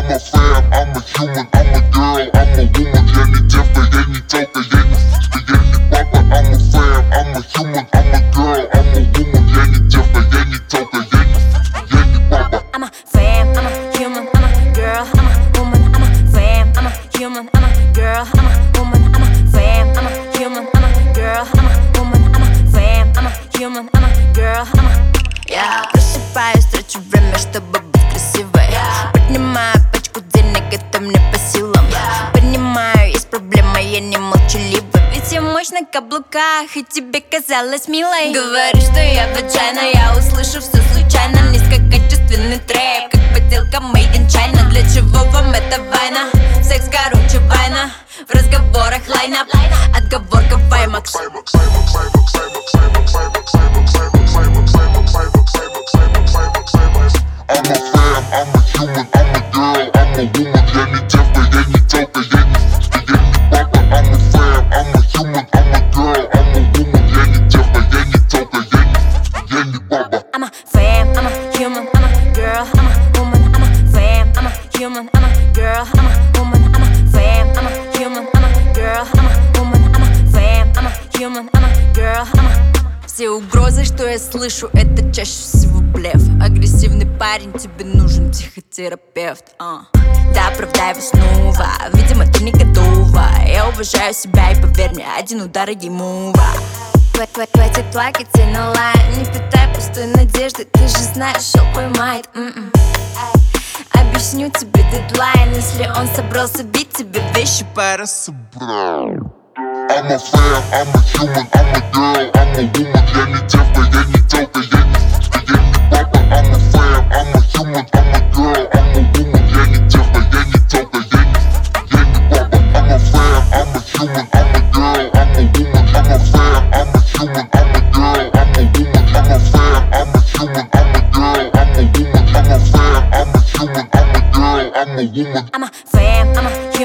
I'm a fam, I'm a human, I'm a girl, I'm a woman. Я не девка, я не телка, я не фишка, я не папа. I'm a fam, I'm a human, I'm a girl, I'm a woman. Я не девка, я не телка, я не фишка, я не папа. I'm a fam, I'm a human, I'm a girl, I'm a woman. I'm a fam, I'm a human, I'm a girl, I'm a woman. I'm a fam, I'm a human, I'm a girl, I'm a woman. I'm a fam, I'm a human, I'm a girl, I'm a... Я просыпаюсь, трачу время, чтобы быть красивой. Поднимаю пачку денег, это мне по силам. Понимаю, есть проблема, я не молчалива. Ведь я мощь на каблуках, и тебе казалось милой. Говоришь, что я в отчаянно, я услышу все случайно. Низкокачественный трэп, как поделка made in China. Для чего вам эта война? Секс короче война. В разговорах лайнап, отговорка ваймакс. I'm a fam, I'm a human, I'm a girl, I'm a woman. Я не девка, я не телка, я не фишка, я не папа. I'm a fam, I'm a human, I'm a girl, I'm a woman. Я не девка, я не телка, я не фишка, я не папа. I'm a fam, I'm a human, I'm a girl, I'm a woman. I'm a fam, I'm a human, I'm a girl, I'm a woman. I'm a fam, I'm a human, I'm a girl, I'm a woman. I'm a fam, I'm a human, I'm a girl, I'm a... Все угрозы, что я слышу, это чаще всего блеф. Агрессивный парень, тебе нужен психотерапевт. Да, оправдай его снова, видимо, ты не готова. Я уважаю себя и поверь мне, один удар и мува. Хватит плакать и на лайн, не питай пустой надежды, ты же знаешь, что поймает. Объясню тебе дедлайн, если он собрался бить тебе вещи, пора собрать. I'm a fam, I'm a human, I'm a girl, I'm a woman. Я не девка, я не телка, я не фишка, я не папа. I'm a fam, I'm a human, I'm a girl, I'm a woman. Я не девка, я не телка, я не фишка, я не папа. I'm a fam, I'm a human, I'm a girl, I'm a woman. I'm a fam, I'm a human, I'm a girl, I'm a woman. I'm a fam, I'm a human, I'm a girl, I'm a woman. I'm a fam, I'm a human, I'm a girl, I'm a woman. I'm a fam, I'm a